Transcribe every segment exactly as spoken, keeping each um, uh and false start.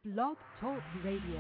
Blog Talk Radio.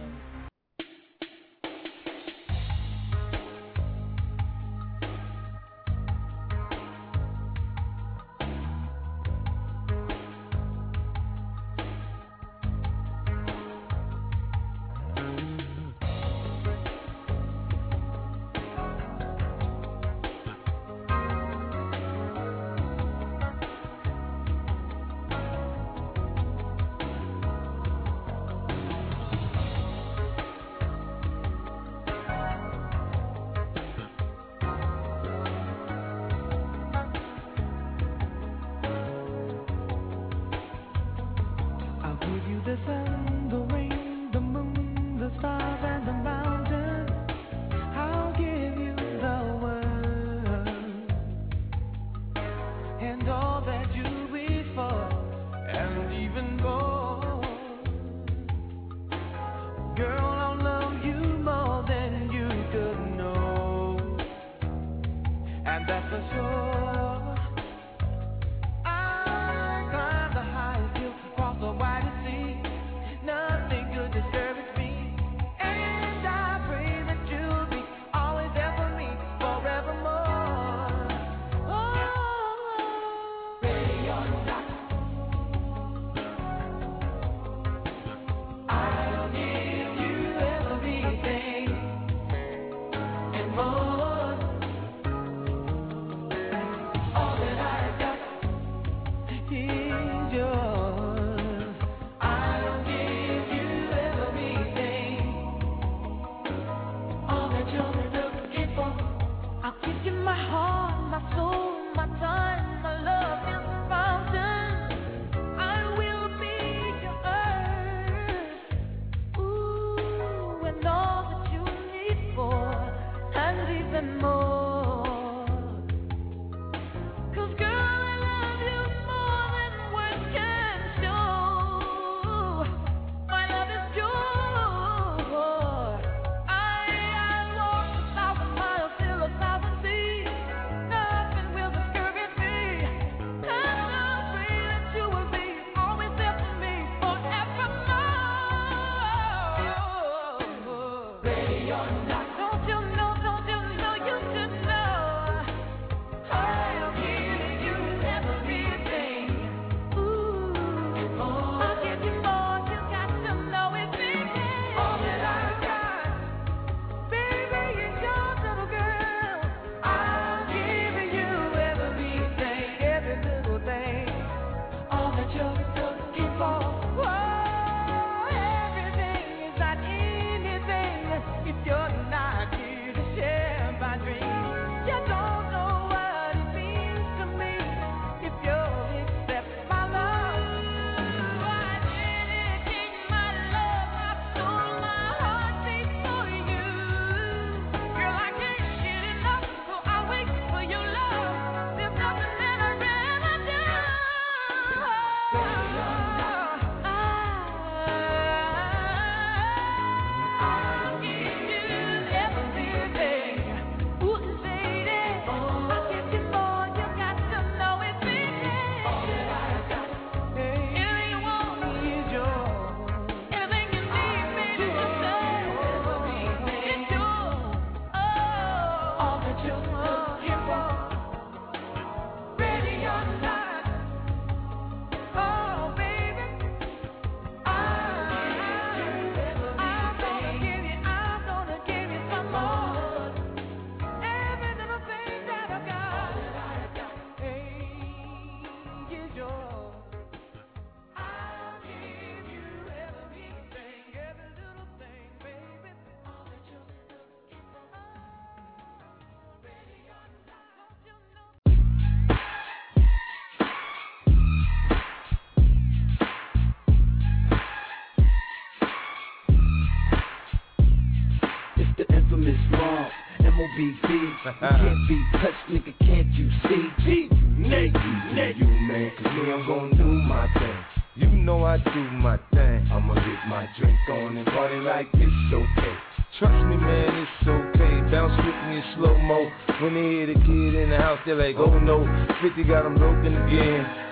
Can't be touched, nigga, can't you see? G, Nate, you, you, man, cause me, I'm gon' do my thing. You know I do my thing. I'ma get my drink on and party like it's okay. Trust me, man, it's okay. Bounce with me in slow-mo. When they hear the kid in the house, they're like, oh no, fifty got them broken again.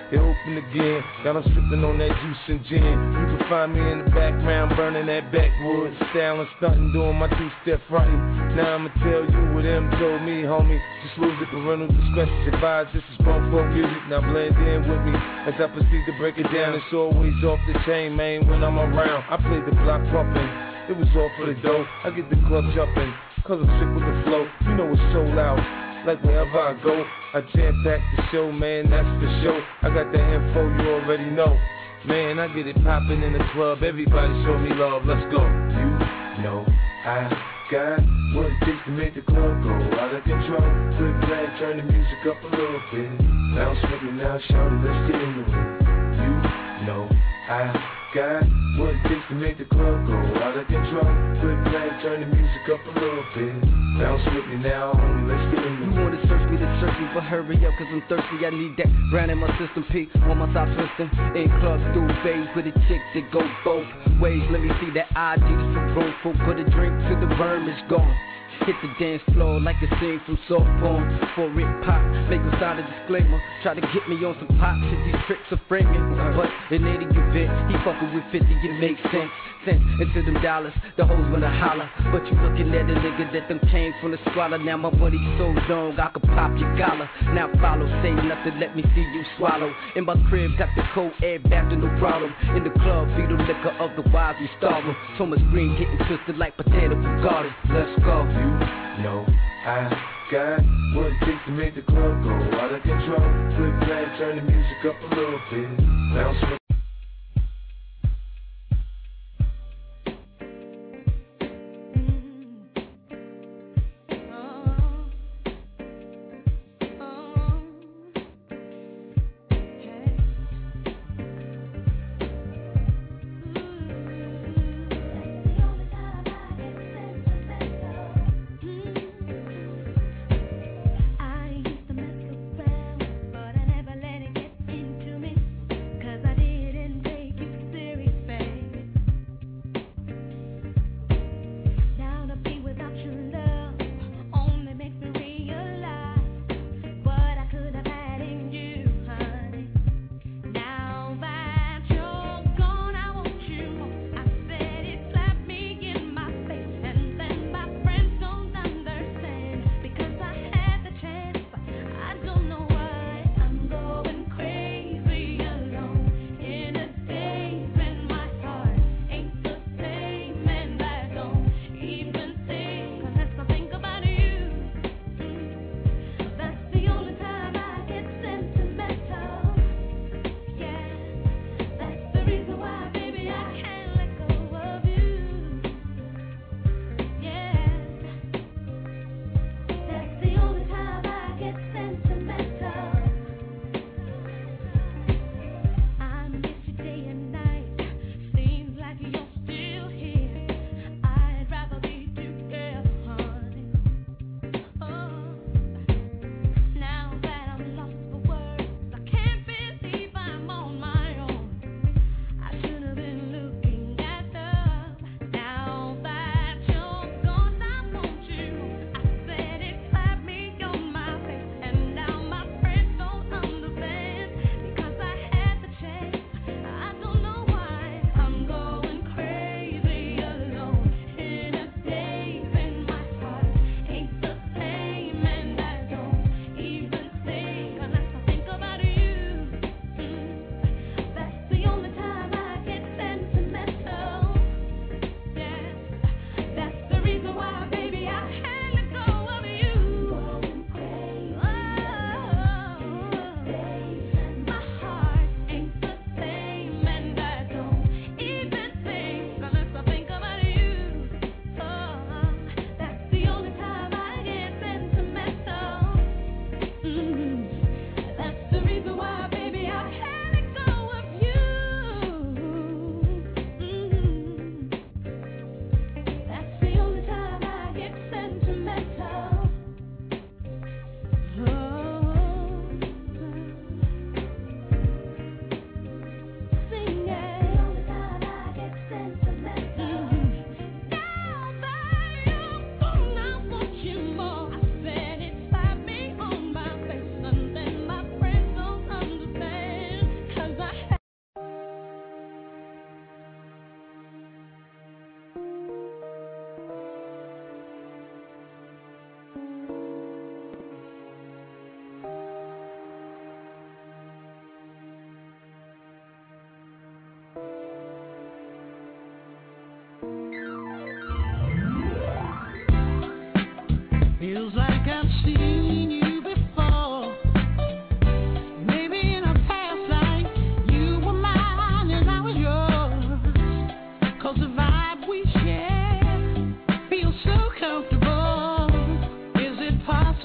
it open again. Got 'em sipping on that juice and gin. You can find me in the background burning that backwoods, styling, stunting, doing my two-step fronting. Now I'ma tell you what them told me, homie. Just lose it, parental discretion advised. This is grown folk music, now blend in with me as I proceed to break it down. It's always off the chain, man, when I'm around. I play the block pumping, it was all for the dough. I get the club jumping, cause I'm sick with the flow. You know it's so loud, like wherever I go, I jam back the show, man, that's for sure. I got the info, you already know. Man, I get it popping in the club, everybody show me love, let's go. You know I got what it takes to make the club go out of control. Quit playing, turn the music up a little bit. Bounce with me now, shout it, let's get into it. You know I got what it takes to make the club go out of control. Quit playing, turn the music up a little bit. Bounce with me now, homie, let's get into it. You wanna search me to search me, but hurry up, cause I'm thirsty. I need that brand in my system, P on my side twisting. In clubs, through bays with a chick that go both ways. Let me see that I D for grown folk. Put a drink to the worm is gone. Hit the dance floor like a scene from soft porn. For it pop, make a sign a disclaimer. Try to get me on some pop shit, these tricks are framing. But in any event, he fucking with fifty, it makes sense. Sense into them dollars, the hoes wanna holler. But you looking at a nigga that them came from the squalor. Now my money so long, I could pop your collar. Now follow, say nothing, let me see you swallow. In my crib, got the cold air back to no problem. In the club, feed the liquor of the wise, we starve them. So much green getting twisted like potato garden. Let's go. You know I got what it takes to make the club go out of control. Quit playing, turn the music up a little bit. Bounce with I used to mess around, but I never let it get into me. 'Cause I did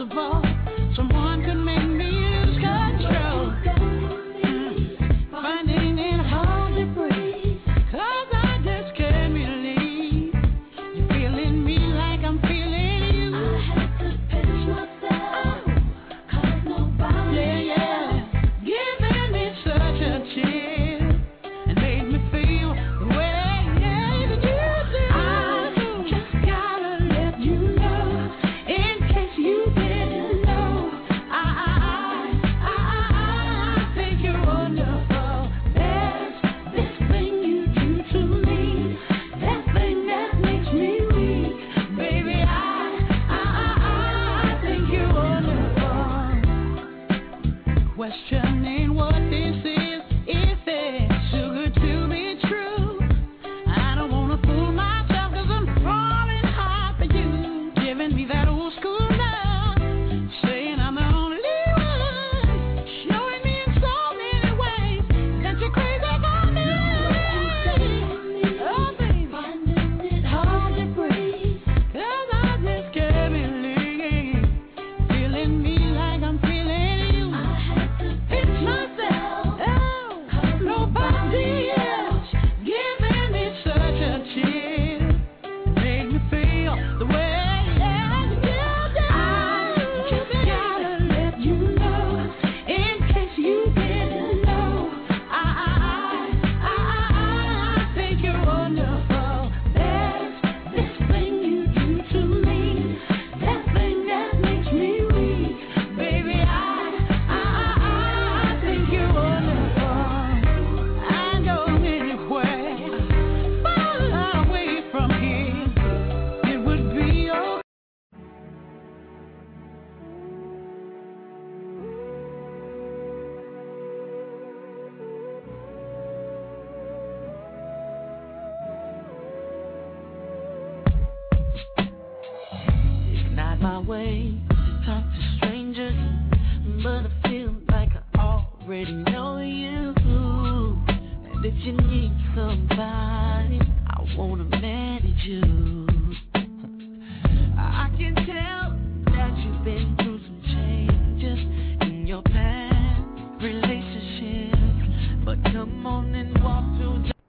wonderful. Someone could make me lose control. Mm. Finding it hard to breathe, 'cause I just can't believe you're feeling me like I'm feeling you. I had to pinch myself, 'cause nobody yeah, yeah. giving me such a chill and made me feel the way that you do. I just gotta let you know, in case you didn't know. I, I, I, I, I think you're wonderful. There's this thing you do to me, that thing that makes me weak. Baby, I, I, I, I think you're wonderful. Questioning what this is, if it's too good to be true. I don't wanna fool myself, 'cause I'm falling hard for you. Giving me that old school love, saying I'm the only one, showing me in so many ways that you're crazy for me. Oh, baby, finding it hard to breathe, 'cause I just can't believe feeling me like I'm feeling you. I had to pinch myself, oh, 'cause nobody else giving me such a chill, made me feel the way that you do. I just gotta let you know, in case you didn't know. I, I, I, I, I think you're wonderful. There's this thing you do to me, that thing that makes me weak. Baby, I, I, I, I think you're wonderful. I go anywhere far away from here, it would be okay. It's not my way to talk to strangers, but I feel like I already know you. And if you need somebody, I wanna manage you. I can tell that you've been through some changes in your past relationships, but come on and walk through the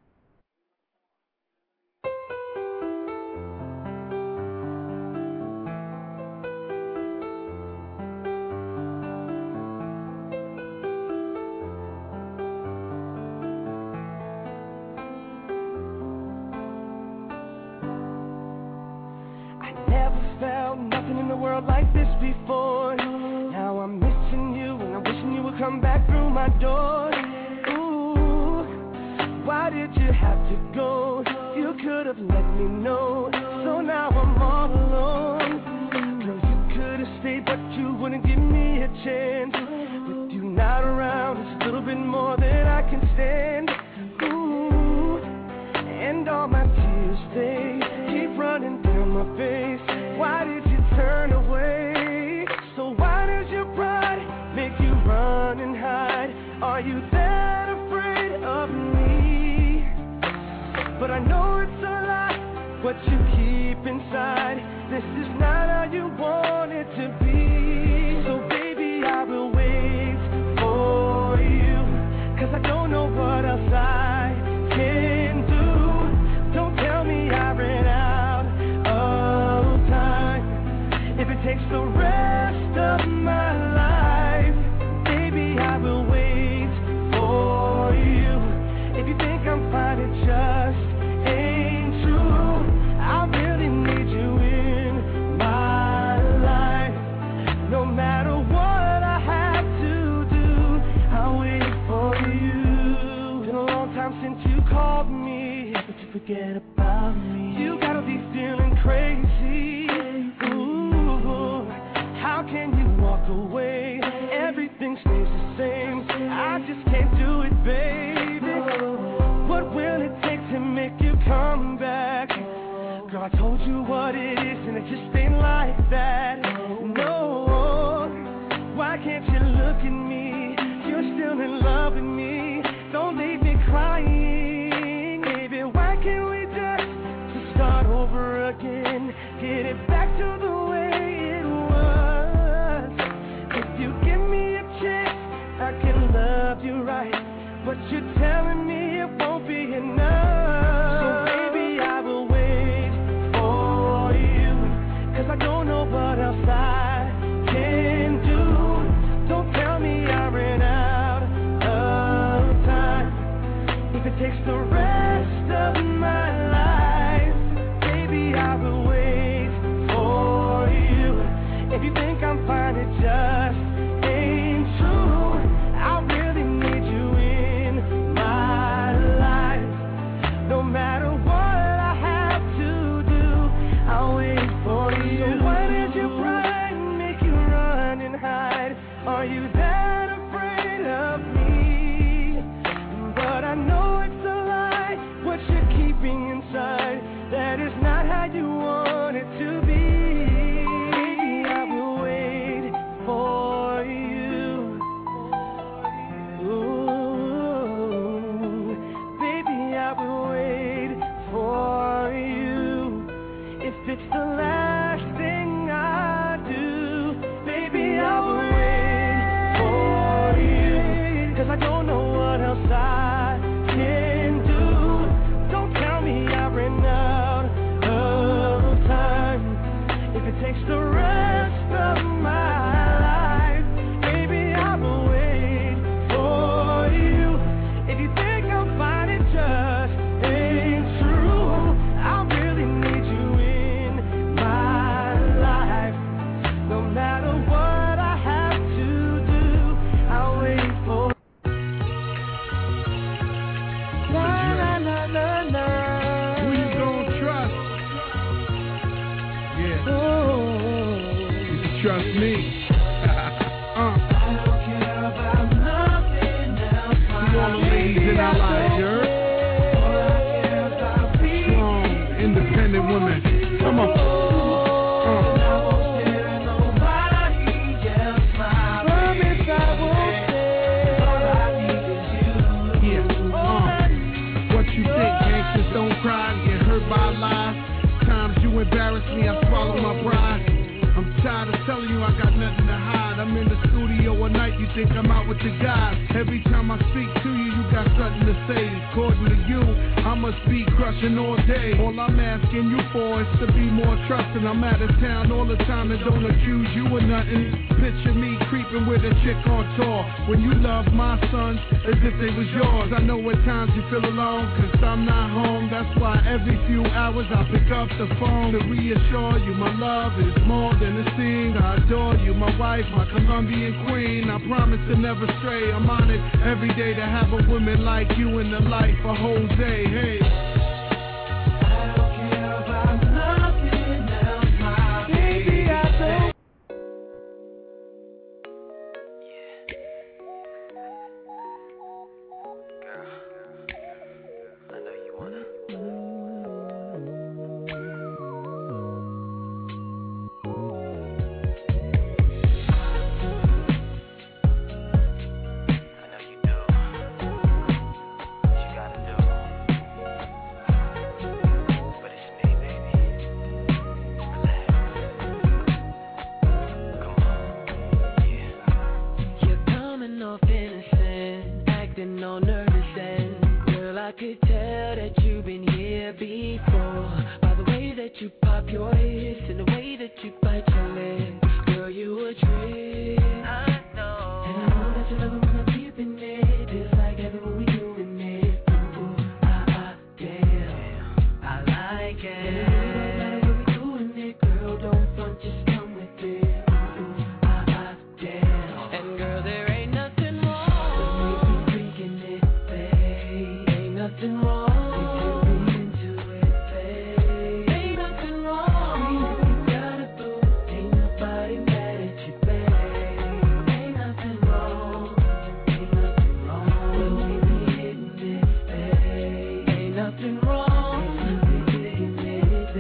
I never felt nothing in the world like this before. Now I'm missing you and I'm wishing you would come back through my door. Ooh, why did you have to go? You could have let me know. So now I'm all alone. Girl, you could have stayed, but you wouldn't give me a chance. With you not around, it's a little bit more than I can stand. Ooh, and all my tears, they keep running down my face. Why did you turn away? So why does your pride make you run and hide? Are you that afraid of me? But I know it's a lie, what you keep inside. This is not how you want it to be. So baby, I will wait for you, 'cause I don't know what else I can do. Don't tell me I ran out of time. If it takes the rest of my life, baby, I will wait for you. If you think I'm fine, it just ain't true. I really need you in my life. No matter what I have to do, I'll wait for you. Been a long time since you called me, but you forget about me. You gotta be feeling crazy. Ooh, how can you walk away? Everything stays the same. I just can't do it, baby. What will it take to make you come back? Girl, I told you what it is, and it just ain't like that. No, why can't you look at me? You're still in love with me. Don't leave me crying, baby. Why can't we just start over again? Get it back to the way it was. you're telling me it won't be enough. So baby, I will wait for you, 'cause I don't know what else I can do. Don't tell me I ran out of time. If it takes the rest of my life, baby, I will wait for you. If you think I'm fine, it just ain't true. I really need you in my life. No matter what I have to do, I'll wait for you. So why did your pride make you run and hide? Are you that afraid of me? But I know it's a lie, what you're keeping inside. That is not how you want it to be. Baby, I will wait for you. Ooh, baby, I will wait for you. If it's the last thing I do, baby, I will wait for you. 'Cause I don't know what else I can do. Don't tell me I ran out of time. If it takes the rest of my life, baby, I will wait for you. If you think I'm fine, it just ain't true. I really need you in my life. No matter what I have to do, I'll wait for. La la la la la. Who you gonna trust? Yeah, Oh, you can trust me. uh, I don't care about nothing else. to all the ladies in our lives, you heard? All I care about being Strong, independent women. Come on. Uh, I won't share nobody else. My promise I won't share. All I need is you. yeah. Uh, what you think? Gangsters don't cry, get hurt by lies. Times you embarrass me, I swallow my pride. I'm tired of telling you I got nothing to hide. I'm in the studio at night, you think I'm out with the guys. Every time I speak to you, you got something to say. According to you, I must be crushing all day. All I'm asking you for is to be more trusting. I'm out of town all the time and don't accuse you of nothing. Picture me creeping with a chick on tour. When you love my sons as if they was yours. I know at times you feel alone, 'cause I'm not home. That's why every few hours I pick up the phone to reassure you my love is more than a thing. I adore you, my wife, my Colombian queen. I promise to never stray. I'm on it every day to have a woman like you in the life of Jose. Hey. I don't care about nothing else, my baby. I don't. You're coming off innocent, acting all nervous and girl, I could tell that you've been here before. By the way that you pop your hips and the way that you bite your lips, girl, you a trip. I know. And I know that you love it when I'm keeping it. Feels like everyone we doing it. Ooh, ah, ah, damn. I like it. And it don't matter what we doing it, girl, don't front, just come with it. Ooh, ah, ah, damn. And girl, there ain't nothing wrong with me drinking it, babe. Ain't nothing wrong. We can be into it, babe. Ain't nothing wrong. If you got a boo, ain't nobody mad at you, babe. Ain't nothing wrong. Ain't nothing wrong. When we be hitting it, babe. Ain't nothing wrong. When we be hitting it,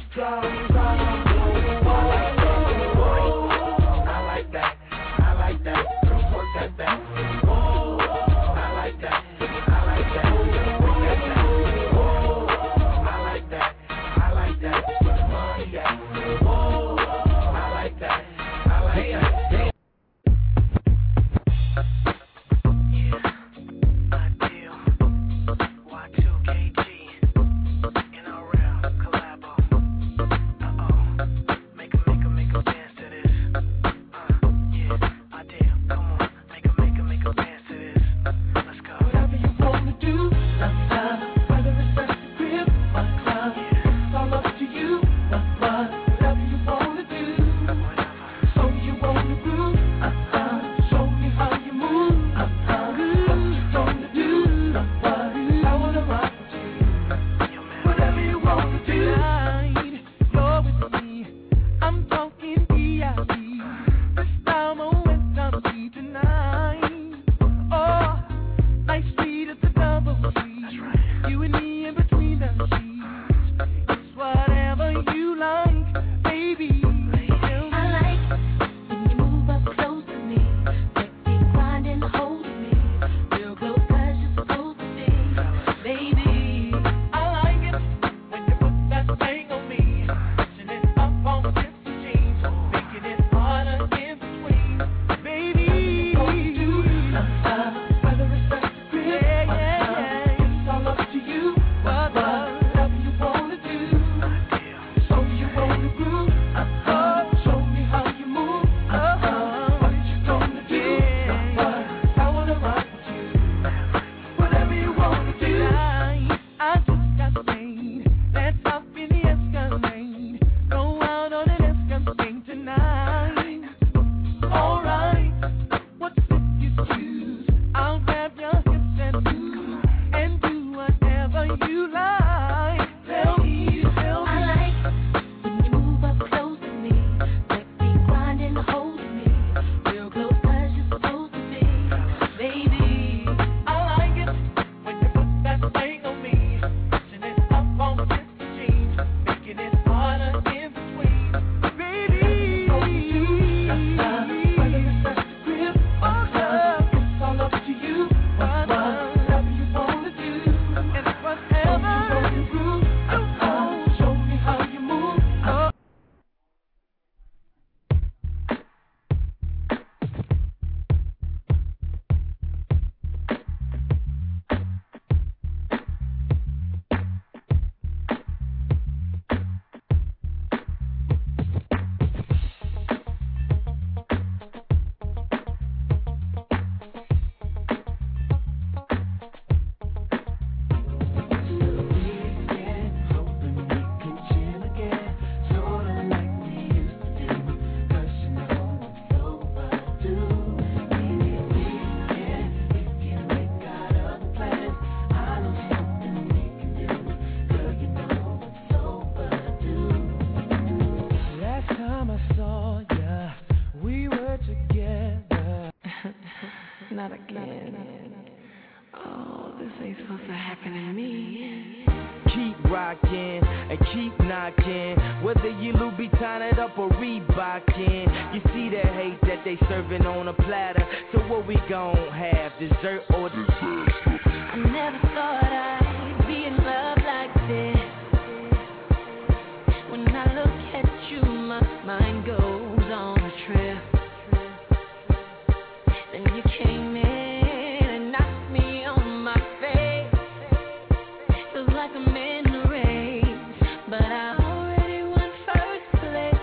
Not again. Oh, this ain't supposed to happen to me. Keep rocking and keep knocking. Whether you Louboutin it up or Reebokin, you see that hate that they serving on a platter. So what we gon' have, dessert or dessert? I never thought I'd be in love like this. When I look at you, my mind goes on a trip. Then you came in and knocked me on my face. Feels like I'm in the race, but I already won first place.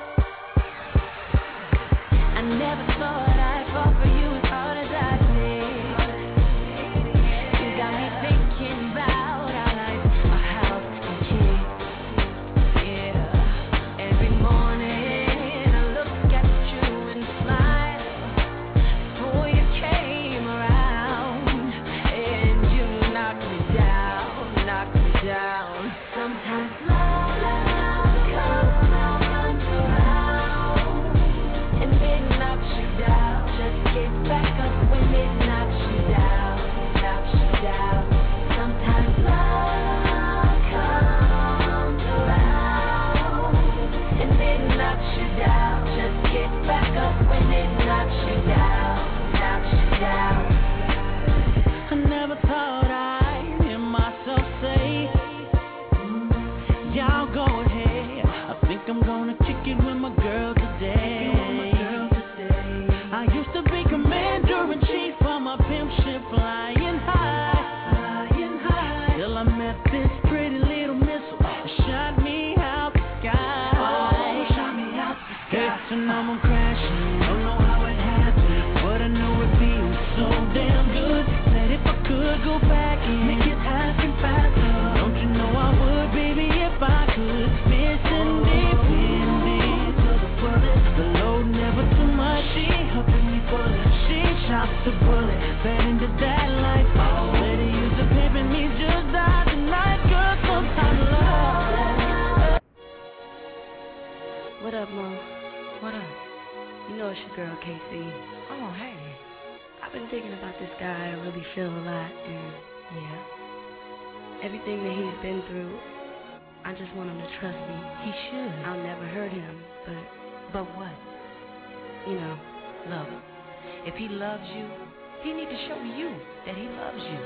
I never thought I'd fall for you as hard as I did. You got me thinking about our life, our house and kids. Yeah, every morning I look at you and smile. Before you came around, and you knocked me down, knocked me down. Sometimes love, love comes around, and it knocks you down. Just get back up when it knocks you down, knocks you down. Sometimes love comes around, I'm gonna kick it with my girl today. I used to be commander in chief for my pimp ship flying high, flying high. Till I met this pretty little missile that shot me out the sky. Oh, shot me out the sky. Hey, so now I'm crashing. Don't know how it happened, but I know it feels so damn good. Said if I could go back and make it happen faster, don't you know I would, baby, if I could. Missing independent to the fullest. The load never too much. She helping me bullet. She chops the bullet. Fed into that life. Oh, let her use the pimp and me just die tonight. Girl, sometimes love. What up, Mom? What up? You know it's your girl, K C. Oh, hey. I've been thinking about this guy I really feel a lot, and Yeah? everything that he's been through, I just want him to trust me. He should. I'll never hurt him, but, But what? you know, Love. If he loves you, he need to show you that he loves you.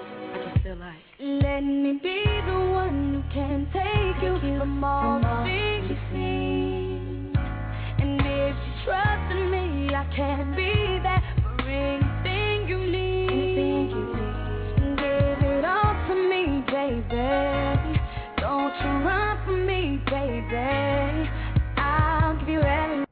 I just feel like Let me be the one who can take you from all the things you see. And if you trust in me, I can be there for anything you need. Anything you need. Give it all to me, baby. Don't you run from me, baby. I'll give you everything.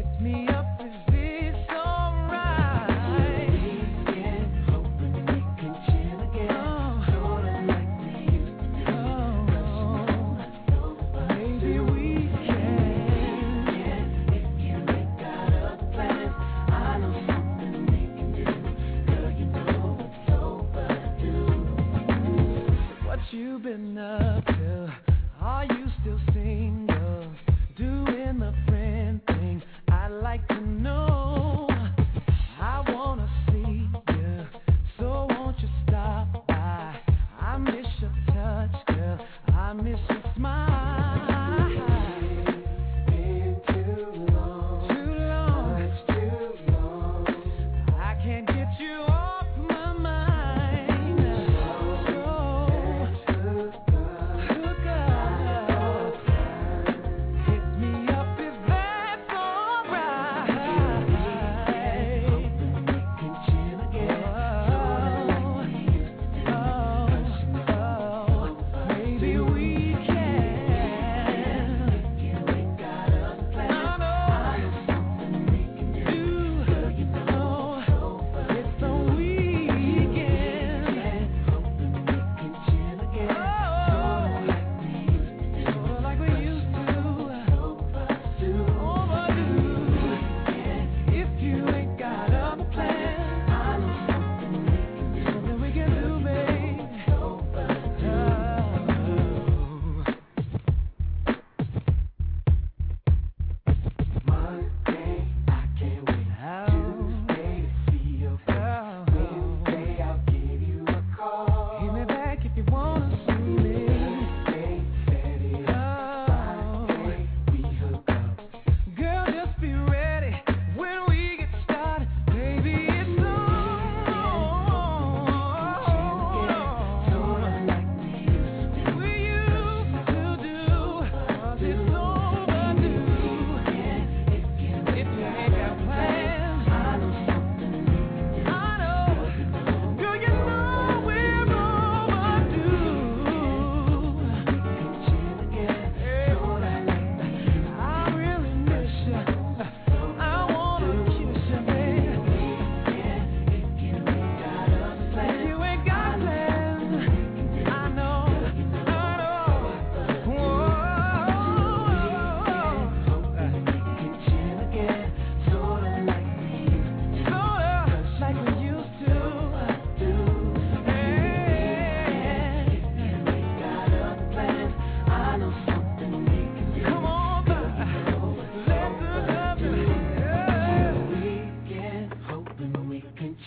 Can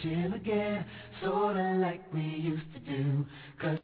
chill again, sorta like we used to do. Cause